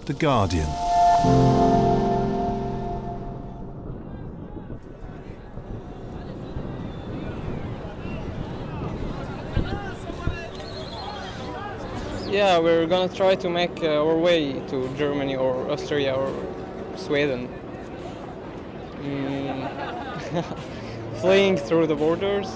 The Guardian. Yeah, we're gonna try to make our way to Germany or Austria or Sweden. Fleeing through the borders.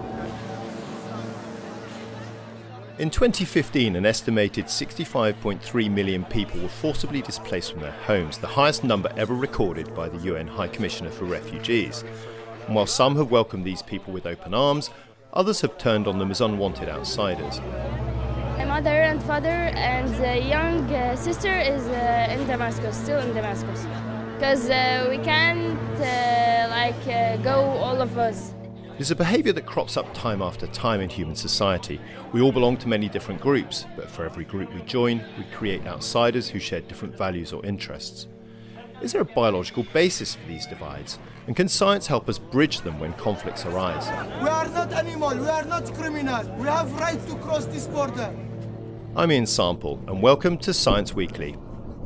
In 2015, an estimated 65.3 million people were forcibly displaced from their homes, the highest number ever recorded by the UN High Commissioner for Refugees. And while some have welcomed these people with open arms, others have turned on them as unwanted outsiders. My mother and father and the young sister is in Damascus, still in Damascus. Because we can't go all of us. It's a behaviour that crops up time after time in human society. We all belong to many different groups, but for every group we join, we create outsiders who share different values or interests. Is there a biological basis for these divides? And can science help us bridge them when conflicts arise? We are not animals, we are not criminals. We have right to cross this border. I'm Ian Sample, and welcome to Science Weekly.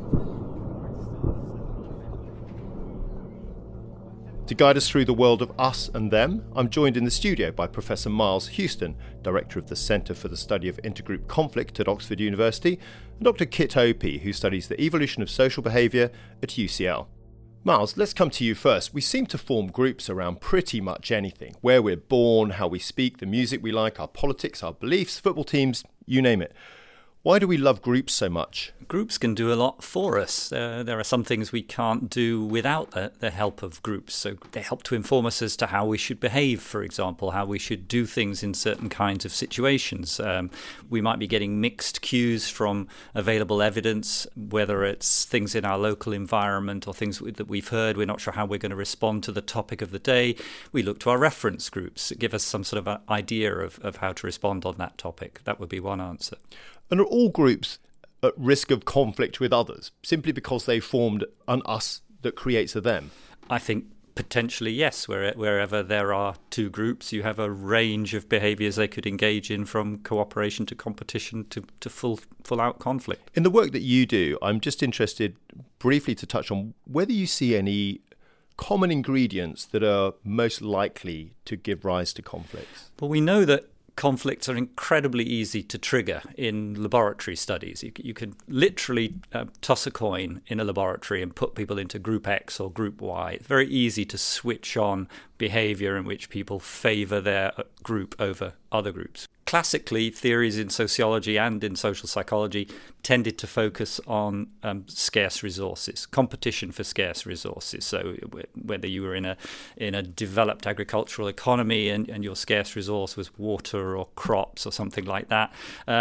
To guide us through the world of us and them, I'm joined in the studio by Professor Miles Houston, Director of the Centre for the Study of Intergroup Conflict at Oxford University, and Dr. Kit Opie, who studies the evolution of social behaviour at UCL. Miles, let's come to you first. We seem to form groups around pretty much anything. Where we're born, how we speak, the music we like, our politics, our beliefs, football teams, you name it. Why do we love groups so much? Groups can do a lot for us. There are some things we can't do without the help of groups. So they help to inform us as to how we should behave, for example, how we should do things in certain kinds of situations. We might be getting mixed cues from available evidence, whether it's things in our local environment or things that we've heard. We're not sure how we're going to respond to the topic of the day. We look to our reference groups that give us some sort of an idea of how to respond on that topic. That would be one answer. And are all groups at risk of conflict with others, simply because they formed an us that creates a them? I think potentially yes. Wherever there are two groups, you have a range of behaviours they could engage in, from cooperation to competition to full-out conflict. In the work that you do, I'm just interested briefly to touch on whether you see any common ingredients that are most likely to give rise to conflicts. Well, we know that conflicts are incredibly easy to trigger in laboratory studies. You can literally toss a coin in a laboratory and put people into group X or group Y. It's very easy to switch on behaviour in which people favour their group over other groups. Classically, theories in sociology and in social psychology tended to focus on scarce resources, competition for scarce resources. So whether you were in a developed agricultural economy and your scarce resource was water or crops or something like that,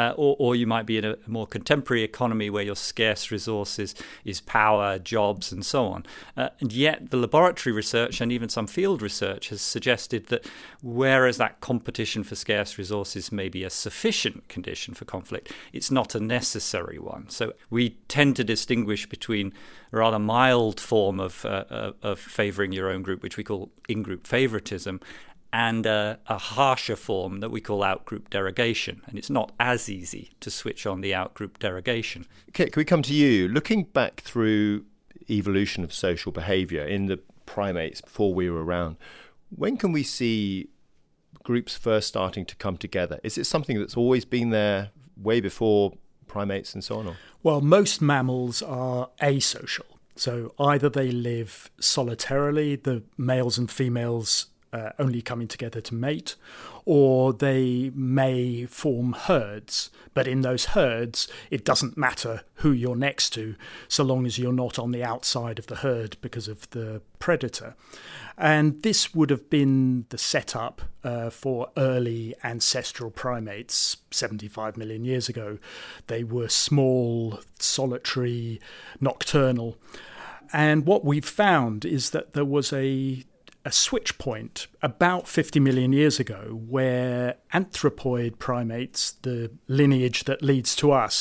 or you might be in a more contemporary economy where your scarce resources is power, jobs, and so on. And yet the laboratory research and even some field research has suggested that whereas that competition for scarce resources may be a sufficient condition for conflict, it's not a necessary one. So we tend to distinguish between a rather mild form of favouring your own group, which we call in-group favouritism, and a harsher form that we call out-group derogation. And it's not as easy to switch on the out-group derogation. Kit, can we come to you? Looking back through evolution of social behaviour in the primates before we were around, when can we see groups first starting to come together? Is it something that's always been there way before primates and so on? Or? Well, most mammals are asocial. So either they live solitarily, the males and females only coming together to mate, or they may form herds. But in those herds, it doesn't matter who you're next to, so long as you're not on the outside of the herd because of the predator. And this would have been the setup for early ancestral primates 75 million years ago. They were small, solitary, nocturnal. And what we've found is that there was a switch point about 50 million years ago where anthropoid primates, the lineage that leads to us,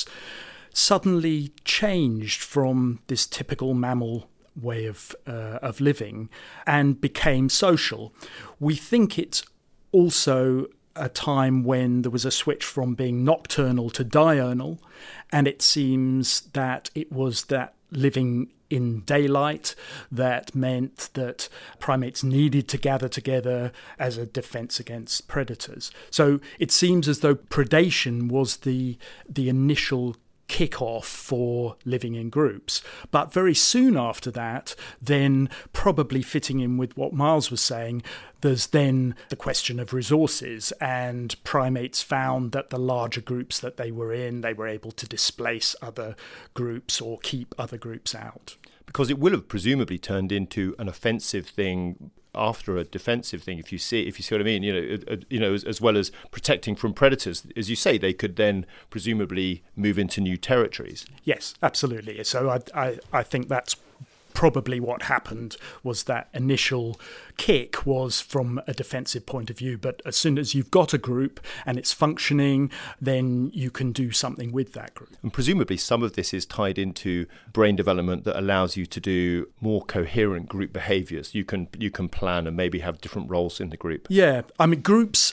suddenly changed from this typical mammal way of living and became social. We think it's also a time when there was a switch from being nocturnal to diurnal, and it seems that it was that living in daylight that meant that primates needed to gather together as a defense against predators. So it seems as though predation was the initial kick-off for living in groups. But very soon after that, then probably fitting in with what Miles was saying, there's then the question of resources, and primates found that the larger groups that they were in, they were able to displace other groups or keep other groups out. Because it will have presumably turned into an offensive thing after a defensive thing, if you see what I mean, as well as protecting from predators. As you say, they could then presumably move into new territories. Yes, absolutely. So I think that's probably what happened, was that initial kick was from a defensive point of view. But as soon as you've got a group and it's functioning, then you can do something with that group. And presumably some of this is tied into brain development that allows you to do more coherent group behaviours. You can plan and maybe have different roles in the group. Yeah, I mean, groups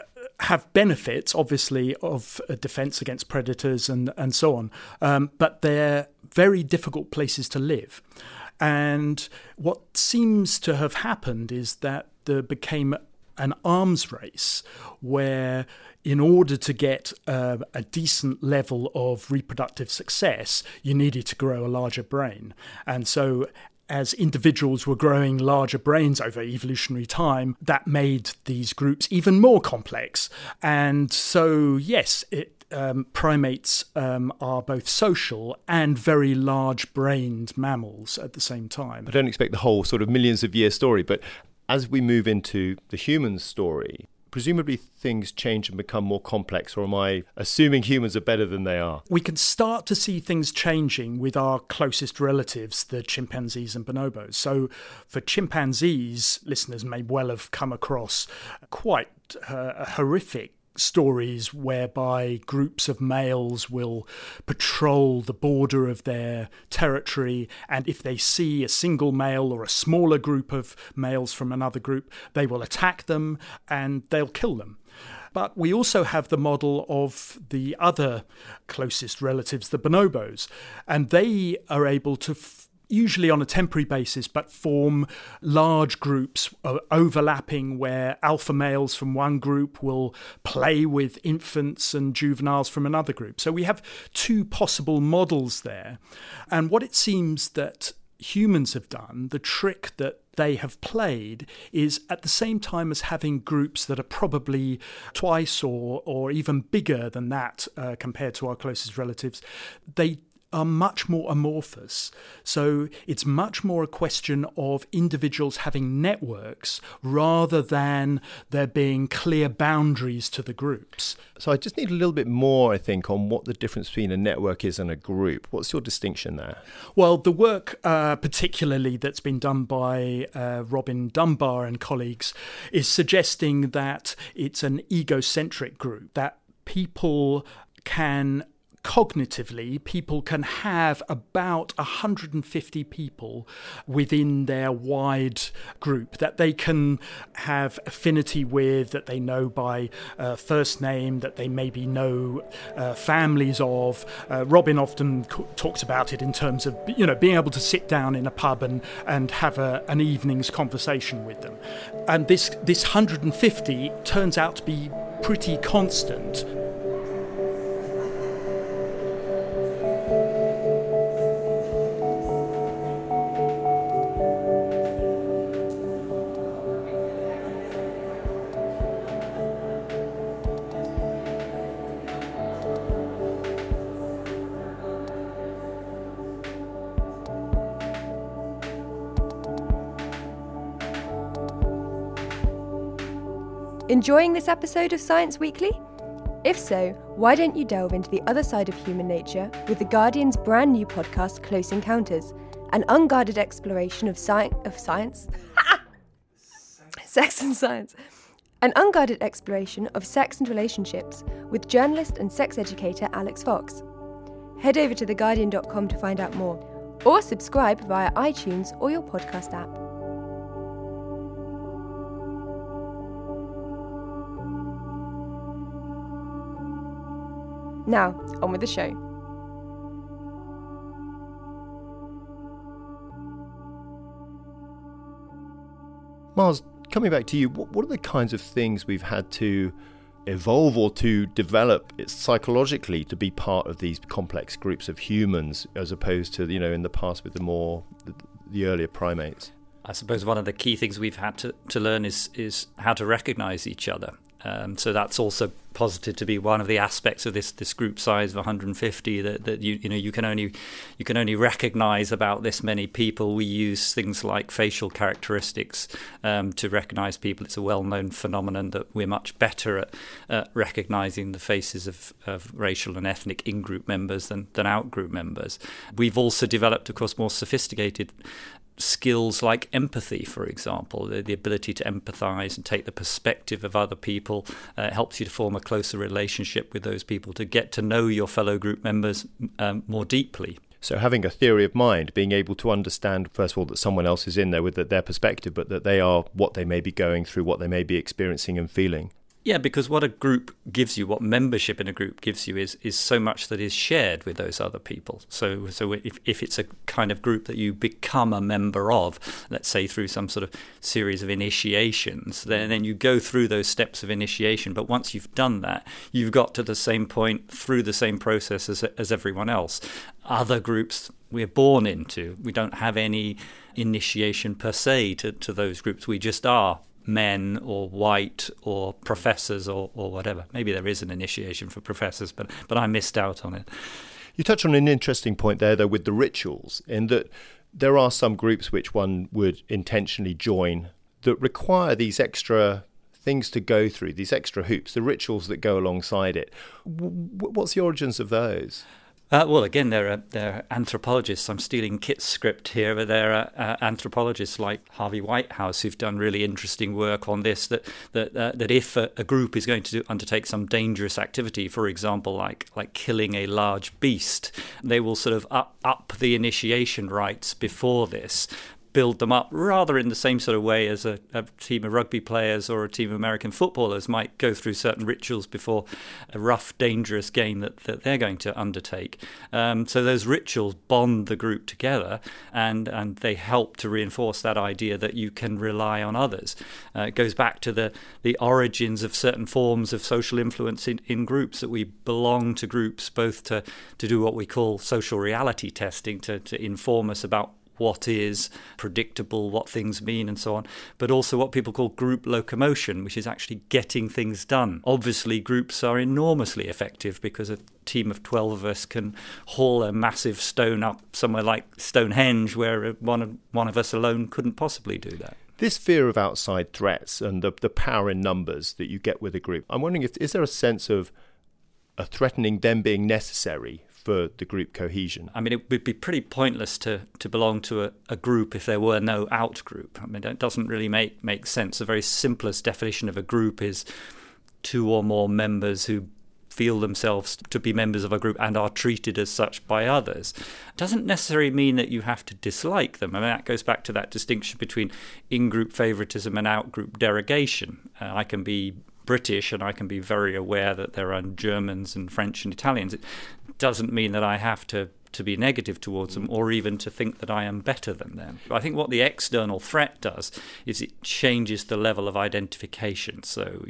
have benefits, obviously, of defence against predators and so on, but they're very difficult places to live. And what seems to have happened is that there became an arms race where, in order to get a decent level of reproductive success, you needed to grow a larger brain. And so as individuals were growing larger brains over evolutionary time, that made these groups even more complex. And so, yes, primates are both social and very large-brained mammals at the same time. I don't expect the whole sort of millions of year story, but as we move into the human story, presumably things change and become more complex, or am I assuming humans are better than they are? We can start to see things changing with our closest relatives, the chimpanzees and bonobos. So for chimpanzees, listeners may well have come across quite horrific stories whereby groups of males will patrol the border of their territory, and if they see a single male or a smaller group of males from another group, they will attack them and they'll kill them. But we also have the model of the other closest relatives, the bonobos, and they are able to usually on a temporary basis, but form large groups overlapping, where alpha males from one group will play with infants and juveniles from another group. So we have two possible models there. And what it seems that humans have done, the trick that they have played, is at the same time as having groups that are probably twice or even bigger than that compared to our closest relatives, they are much more amorphous. So it's much more a question of individuals having networks rather than there being clear boundaries to the groups. So I just need a little bit more, I think, on what the difference between a network is and a group. What's your distinction there? Well, the work particularly that's been done by Robin Dunbar and colleagues is suggesting that it's an egocentric group, that people can have about 150 people within their wide group that they can have affinity with, that they know by first name, that they maybe know families of. Robin often talks about it in terms of, being able to sit down in a pub and have an evening's conversation with them. And this 150 turns out to be pretty constant. Enjoying this episode of Science Weekly? If so, why don't you delve into the other side of human nature with The Guardian's brand new podcast, Close Encounters, an unguarded exploration of science. Sex and science. An unguarded exploration of sex and relationships with journalist and sex educator Alex Fox. Head over to theguardian.com to find out more, or subscribe via iTunes or your podcast app. Now, on with the show. Miles, coming back to you, what are the kinds of things we've had to evolve or to develop psychologically to be part of these complex groups of humans, as opposed to, in the past with the earlier primates? I suppose one of the key things we've had to learn is how to recognise each other. So that's also posited to be one of the aspects of this group size of 150 that you can only recognise about this many people. We use things like facial characteristics to recognise people. It's a well-known phenomenon that we're much better at recognising the faces of racial and ethnic in-group members than out-group members. We've also developed, of course, more sophisticated skills like empathy, for example. The ability to empathise and take the perspective of other people helps you to form a closer relationship with those people, to get to know your fellow group members more deeply. So having a theory of mind, being able to understand, first of all, that someone else is in there with their perspective, but that they are what they may be going through, what they may be experiencing and feeling. Yeah, because what a group gives you, what membership in a group gives you is so much that is shared with those other people. So if it's a kind of group that you become a member of, let's say through some sort of series of initiations, then you go through those steps of initiation. But once you've done that, you've got to the same point through the same process as everyone else. Other groups we're born into, we don't have any initiation per se to those groups. We just are men or white or professors or whatever. Maybe there is an initiation for professors, but I missed out on it. You touch on an interesting point there, though, with the rituals, in that there are some groups which one would intentionally join that require these extra things to go through, these extra hoops, the rituals that go alongside it. What's the origins of those? Well, again, they're anthropologists. I'm stealing Kit's script here, but they're anthropologists like Harvey Whitehouse who've done really interesting work on this. That if a group is going to undertake some dangerous activity, for example, like killing a large beast, they will sort of up the initiation rites before this. Build them up rather in the same sort of way as a team of rugby players or a team of American footballers might go through certain rituals before a rough, dangerous game that they're going to undertake. So those rituals bond the group together and they help to reinforce that idea that you can rely on others. It goes back to the origins of certain forms of social influence in groups, that we belong to groups both to do what we call social reality testing, to inform us about what is predictable, what things mean and so on, but also what people call group locomotion, which is actually getting things done. Obviously, groups are enormously effective because a team of 12 of us can haul a massive stone up somewhere like Stonehenge, where one of us alone couldn't possibly do that. This fear of outside threats and the power in numbers that you get with a group, I'm wondering, is there a sense of a threatening them being necessary for the group cohesion? I mean, it would be pretty pointless to belong to a group if there were no out-group. I mean, that doesn't really make sense. The very simplest definition of a group is two or more members who feel themselves to be members of a group and are treated as such by others. It doesn't necessarily mean that you have to dislike them. I mean, that goes back to that distinction between in-group favoritism and out-group derogation. I can be British and I can be very aware that there are Germans and French and Italians. It doesn't mean that I have to be negative towards them or even to think that I am better than them. I think what the external threat does is it changes the level of identification. So,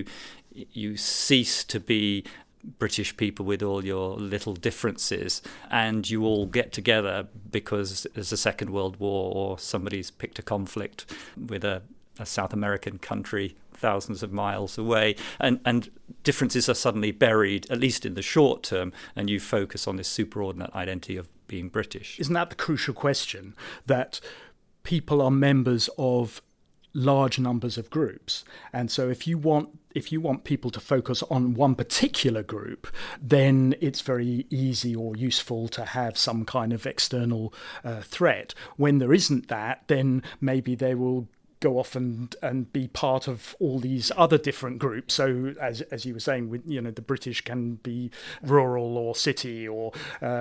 you cease to be British people with all your little differences and you all get together because there's a Second World War or somebody's picked a conflict with a South American country thousands of miles away, and differences are suddenly buried, at least in the short term, and you focus on this superordinate identity of being British. Isn't that the crucial question, that people are members of large numbers of groups, and so if you want people to focus on one particular group, then it's very easy or useful to have some kind of external threat. When there isn't that, then maybe they will go off and be part of all these other different groups. So as you were saying, the British can be rural or city or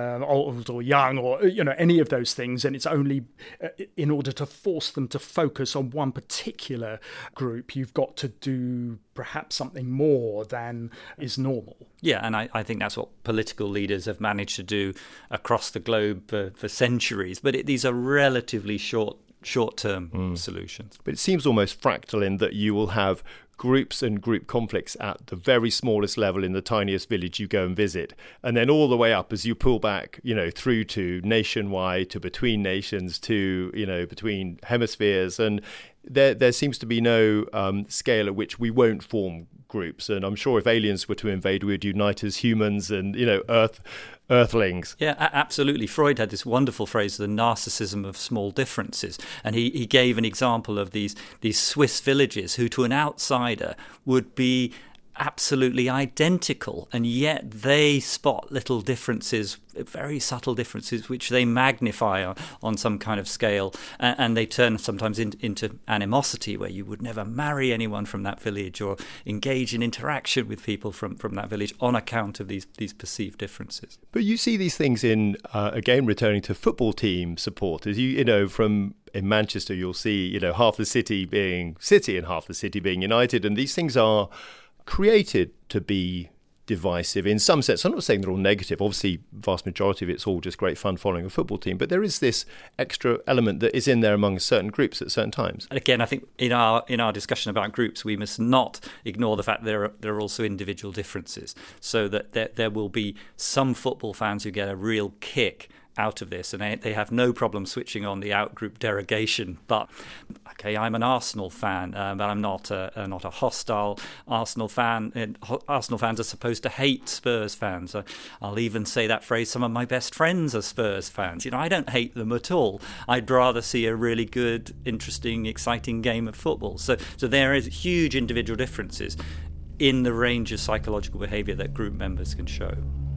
old or young or any of those things, and it's only in order to force them to focus on one particular group, you've got to do perhaps something more than is normal. Yeah, and I think that's what political leaders have managed to do across the globe for centuries. But these are relatively short-term solutions. But it seems almost fractal in that you will have groups and group conflicts at the very smallest level in the tiniest village you go and visit, and then all the way up as you pull back, through to nationwide, to between nations, to, between hemispheres. And there seems to be no scale at which we won't form groups. And I'm sure if aliens were to invade, we'd unite as humans and, Earthlings. Yeah, absolutely. Freud had this wonderful phrase, the narcissism of small differences. And he gave an example of these Swiss villages who, to an outsider, would be absolutely identical, and yet they spot little differences, very subtle differences, which they magnify on some kind of scale, and they turn sometimes into animosity, where you would never marry anyone from that village or engage in interaction with people from that village on account of these perceived differences. But you see these things in, again, returning to football team supporters, in Manchester, you'll see, half the city being City and half the city being United, and these things are created to be divisive in some sense. I'm not saying they're all negative. Obviously, vast majority of it's all just great fun following a football team. But there is this extra element that is in there among certain groups at certain times. And again, I think in our discussion about groups, we must not ignore the fact that there are also individual differences. So that there will be some football fans who get a real kick out of this, and they have no problem switching on the out-group derogation. But okay, I'm an Arsenal fan, but I'm not a hostile Arsenal fan. And Arsenal fans are supposed to hate Spurs fans. I'll even say that phrase. Some of my best friends are Spurs fans. I don't hate them at all. I'd rather see a really good, interesting, exciting game of football. So there is huge individual differences in the range of psychological behaviour that group members can show.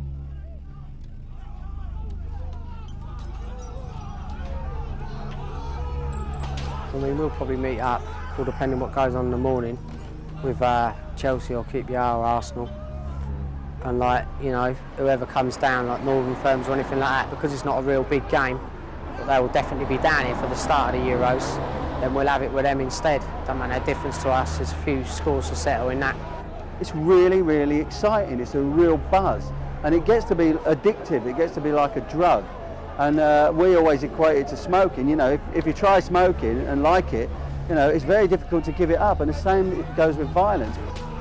We'll probably meet up, all depending on what goes on in the morning, with Chelsea or QPR or Arsenal. And whoever comes down, like Northern firms or anything like that, because it's not a real big game, but they will definitely be down here for the start of the Euros, then we'll have it with them instead. Don't make no difference to us, there's a few scores to settle in that. It's really, really exciting, it's a real buzz. And it gets to be addictive, it gets to be like a drug. And we always equate it to smoking. If you try smoking and like it, it's very difficult to give it up. And the same goes with violence.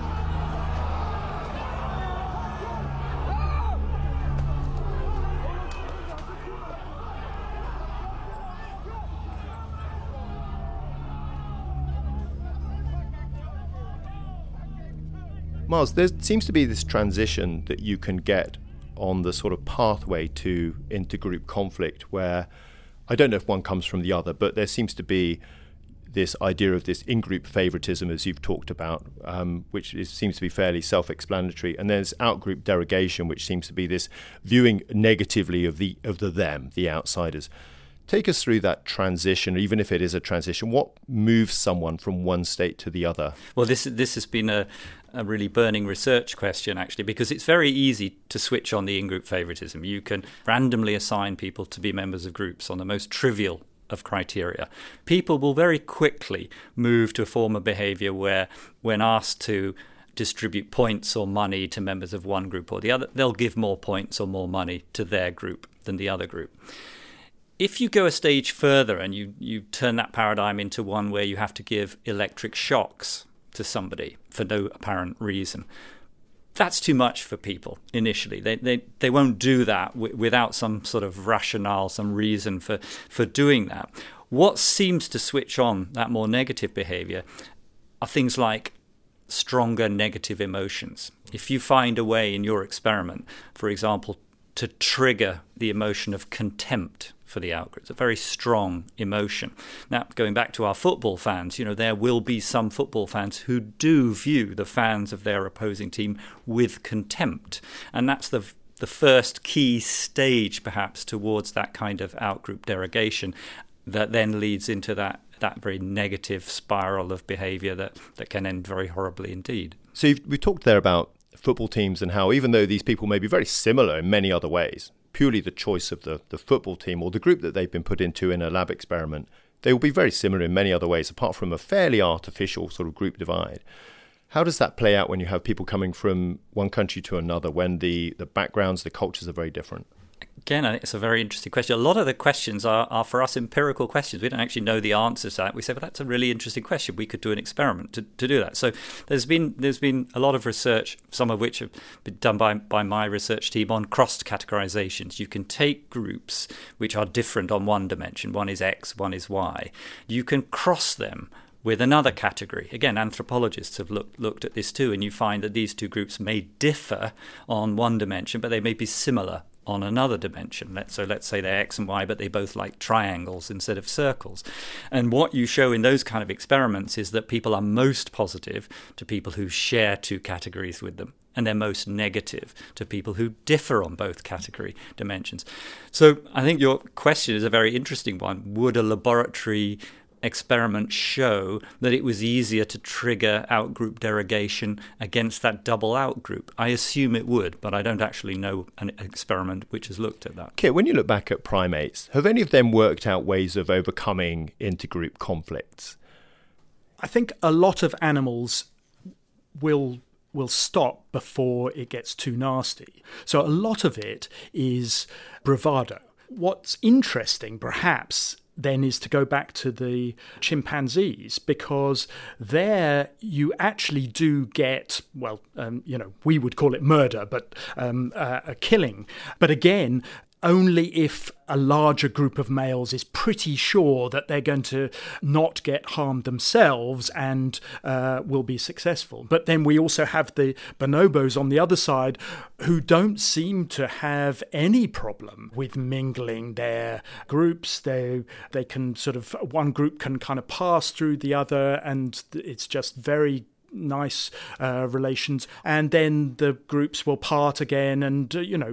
Miles, there seems to be this transition that you can get on the sort of pathway to intergroup conflict, where I don't know if one comes from the other, but there seems to be this idea of this in-group favoritism, as you've talked about, which seems to be fairly self-explanatory, and there's out-group derogation, which seems to be this viewing negatively of the them, the outsiders. Take us through that transition, even if it is a transition. What moves someone from one state to the other? Well, this has been a really burning research question, actually, because it's very easy to switch on the in-group favoritism. You can randomly assign people to be members of groups on the most trivial of criteria. People will very quickly move to a form of behaviour where, when asked to distribute points or money to members of one group or the other, they'll give more points or more money to their group than the other group. If you go a stage further and you turn that paradigm into one where you have to give electric shocks to somebody for no apparent reason, that's too much for people initially. They won't do that without some sort of rationale, some reason for doing that. What seems to switch on that more negative behaviour are things like stronger negative emotions. If you find a way in your experiment, for example, to trigger the emotion of contempt for the outgroup. It's a very strong emotion. Now, going back to our football fans, there will be some football fans who do view the fans of their opposing team with contempt. And that's the first key stage, perhaps, towards that kind of outgroup derogation. that then leads into that very negative spiral of behaviour that can end very horribly indeed. So we talked there about football teams and how even though these people may be very similar in many other ways, purely the choice of the football team or the group that they've been put into in a lab experiment, they will be very similar in many other ways apart from a fairly artificial sort of group divide. How does that play out when you have people coming from one country to another, when the backgrounds, the cultures are very different? Again, I think it's a very interesting question. A lot of the questions are for us empirical questions. We don't actually know the answers to that. We say, well, that's a really interesting question. We could do an experiment to do that. So there's been a lot of research, some of which have been done by my research team on cross-categorizations. You can take groups which are different on one dimension. One is X, one is Y. You can cross them with another category. Again, anthropologists have looked at this too, and you find that these two groups may differ on one dimension, but they may be similar on another dimension. Let's say they're X and Y, but they both like triangles instead of circles. And what you show in those kind of experiments is that people are most positive to people who share two categories with them, and they're most negative to people who differ on both category dimensions. So I think your question is a very interesting one. Would a laboratory experiment show that it was easier to trigger outgroup derogation against that double outgroup? I assume it would, but I don't actually know an experiment which has looked at that. Kit, when you look back at primates, have any of them worked out ways of overcoming intergroup conflicts? I think a lot of animals will stop before it gets too nasty. So a lot of it is bravado. What's interesting, perhaps, then is to go back to the chimpanzees, because there you actually do get, we would call it murder, but a killing. But again, only if a larger group of males is pretty sure that they're going to not get harmed themselves and will be successful. But then we also have the bonobos on the other side who don't seem to have any problem with mingling their groups. They can one group can kind of pass through the other, and it's just very nice relations, and then the groups will part again and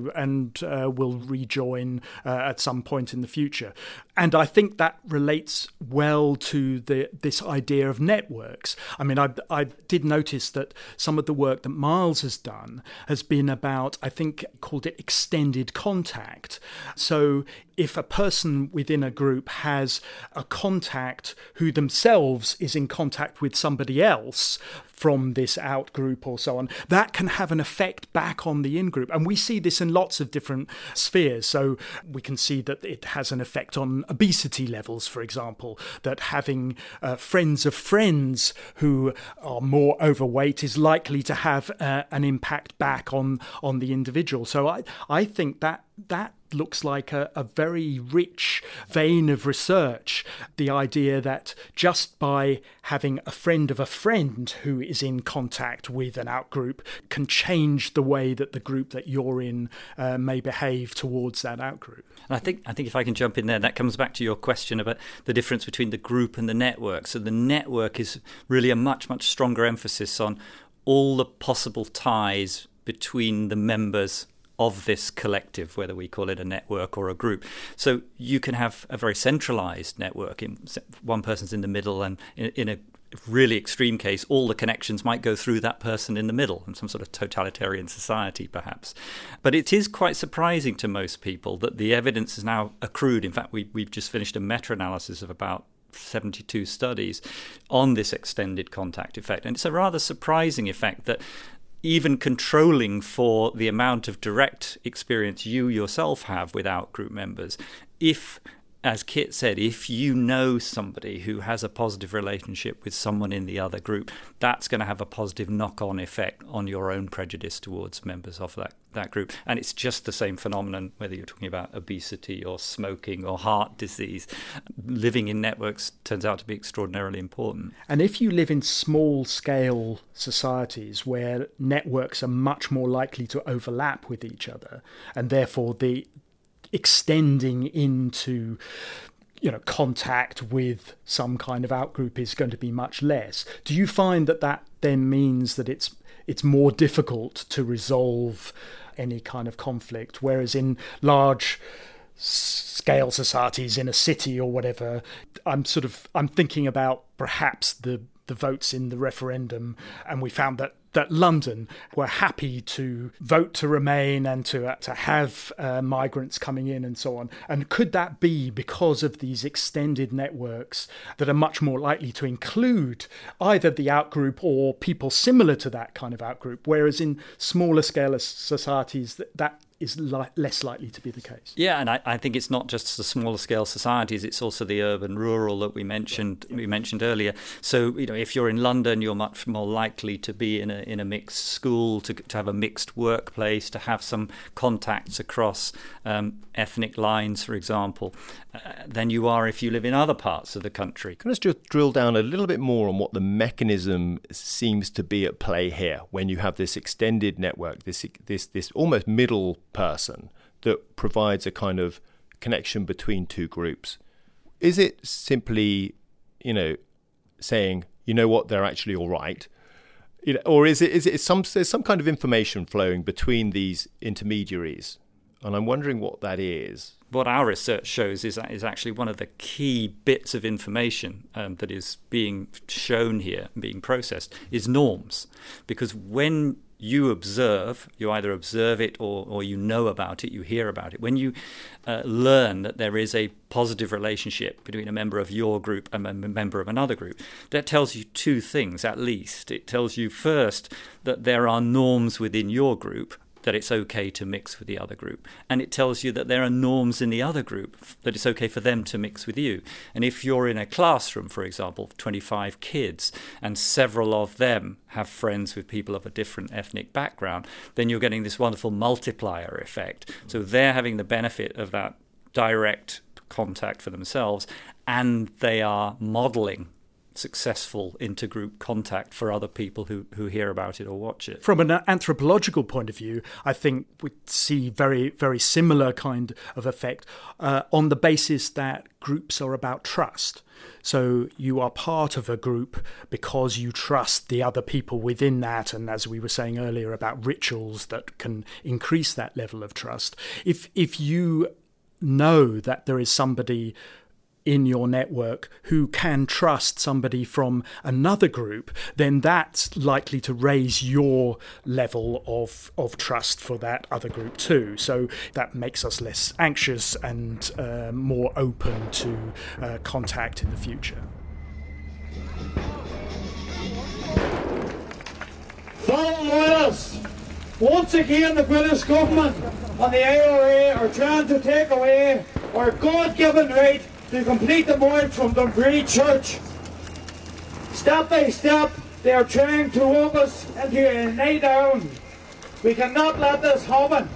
will rejoin at some point in the future. And I think that relates well to this idea of networks. I mean, I did notice that some of the work that Miles has done has been about, I think, called it extended contact. So if a person within a group has a contact who themselves is in contact with somebody else from this out group or so on, that can have an effect back on the in group. And we see this in lots of different spheres. So we can see that it has an effect on obesity levels, for example, that having friends of friends who are more overweight is likely to have an impact back on the individual. So I think that looks like a very rich vein of research, the idea that just by having a friend of a friend who is in contact with an outgroup can change the way that the group that you're in may behave towards that outgroup. And I think if I can jump in there, that comes back to your question about the difference between the group and the network. So the network is really a much, much stronger emphasis on all the possible ties between the members of this collective, whether we call it a network or a group. So you can have a very centralized network. One person's in the middle, and in a really extreme case, all the connections might go through that person in the middle, in some sort of totalitarian society, perhaps. But it is quite surprising to most people that the evidence is now accrued. In fact, we've just finished a meta-analysis of about 72 studies on this extended contact effect. And it's a rather surprising effect that even controlling for the amount of direct experience you yourself have with out-group members, if, as Kit said, if you know somebody who has a positive relationship with someone in the other group, that's going to have a positive knock-on effect on your own prejudice towards members of that group. And it's just the same phenomenon, whether you're talking about obesity or smoking or heart disease. Living in networks turns out to be extraordinarily important. And if you live in small-scale societies where networks are much more likely to overlap with each other, and therefore the extending into contact with some kind of outgroup is going to be much less. Do you find that then means that it's more difficult to resolve any kind of conflict, whereas in large scale societies in a city or whatever. I'm thinking about perhaps the votes in the referendum, and we found that London were happy to vote to remain and to have migrants coming in and so on. And could that be because of these extended networks that are much more likely to include either the outgroup or people similar to that kind of outgroup, whereas in smaller scale societies that is less likely to be the case? Yeah, and I think it's not just the smaller scale societies, it's also the urban rural that we mentioned earlier. So, if you're in London, you're much more likely to be in a mixed school, to have a mixed workplace, to have some contacts across ethnic lines, for example, than you are if you live in other parts of the country. Can I just drill down a little bit more on what the mechanism seems to be at play here when you have this extended network, this almost middle person that provides a kind of connection between two groups? Is it simply, saying, what, they're actually all right? Or is it there's some kind of information flowing between these intermediaries? And I'm wondering what that is. What our research shows is actually one of the key bits of information that is being shown here and being processed is norms. Because when you observe, you either observe it or you know about it, you hear about it. When you learn that there is a positive relationship between a member of your group and a member of another group, that tells you two things at least. It tells you first that there are norms within your group, that it's okay to mix with the other group. And it tells you that there are norms in the other group, that it's okay for them to mix with you. And if you're in a classroom, for example, 25 kids, and several of them have friends with people of a different ethnic background, then you're getting this wonderful multiplier effect. So they're having the benefit of that direct contact for themselves, and they are modelling successful intergroup contact for other people who hear about it or watch it. From an anthropological point of view, I think we see very, very similar kind of effect on the basis that groups are about trust. So you are part of a group because you trust the other people within that, and as we were saying earlier about rituals that can increase that level of trust. If you know that there is somebody in your network who can trust somebody from another group, then that's likely to raise your level of trust for that other group too. So that makes us less anxious and more open to contact in the future. Follow with us. Once again, the British government and the IRA are trying to take away our God-given right to complete the march from Dunbree Church. Step by step, they are trying to walk us into a lie down. We cannot let this happen.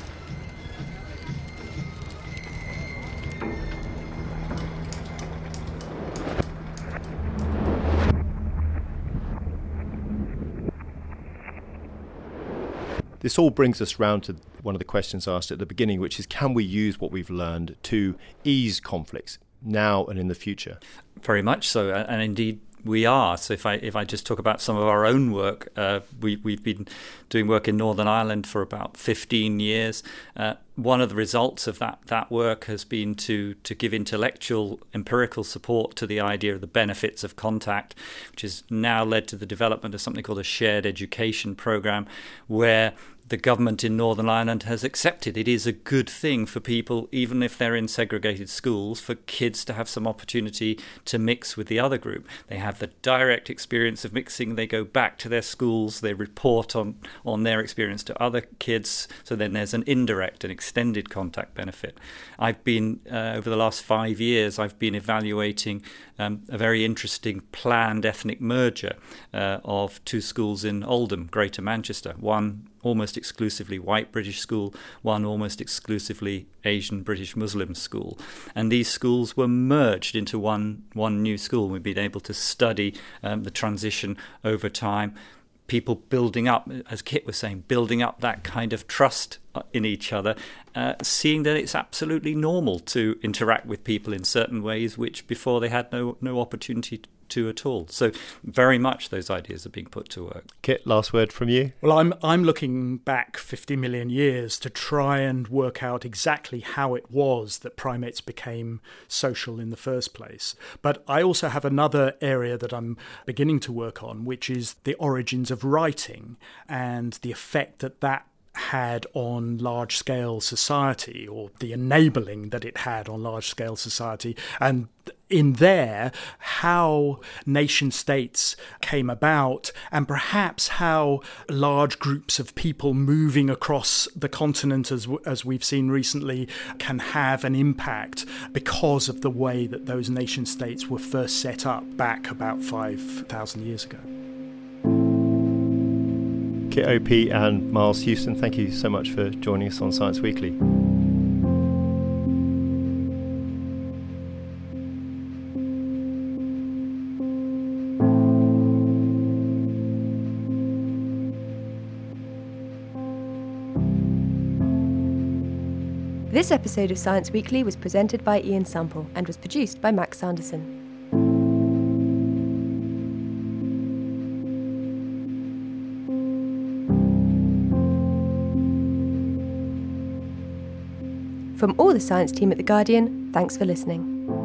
This all brings us round to one of the questions asked at the beginning, which is, can we use what we've learned to ease conflicts now and in the future? Very much so, and indeed we are. So if I just talk about some of our own work, we've been doing work in Northern Ireland for about 15 years. One of the results of that work has been to give intellectual, empirical support to the idea of the benefits of contact, which has now led to the development of something called a shared education program, where the government in Northern Ireland has accepted it is a good thing for people, even if they're in segregated schools, for kids to have some opportunity to mix with the other group. They have the direct experience of mixing. They go back to their schools. They report on their experience to other kids. So then there's an indirect and extended contact benefit. I've been, over the last 5 years, I've been evaluating a very interesting planned ethnic merger of two schools in Oldham, Greater Manchester. One almost exclusively white British school, one almost exclusively Asian British Muslim school. And these schools were merged into one new school. We've been able to study the transition over time, people building up, as Kit was saying, building up that kind of trust in each other, seeing that it's absolutely normal to interact with people in certain ways which before they had no opportunity to at all. So very much those ideas are being put to work. Kit, last word from you. Well, I'm looking back 50 million years to try and work out exactly how it was that primates became social in the first place. But I also have another area that I'm beginning to work on, which is the origins of writing and the effect that had on large-scale society, or the enabling that it had on large-scale society, and in there, how nation-states came about, and perhaps how large groups of people moving across the continent, as we've seen recently, can have an impact because of the way that those nation-states were first set up back about 5,000 years ago. Kit Opie and Miles Houston, thank you so much for joining us on Science Weekly. This episode of Science Weekly was presented by Ian Sample and was produced by Max Sanderson. From all the science team at The Guardian, thanks for listening.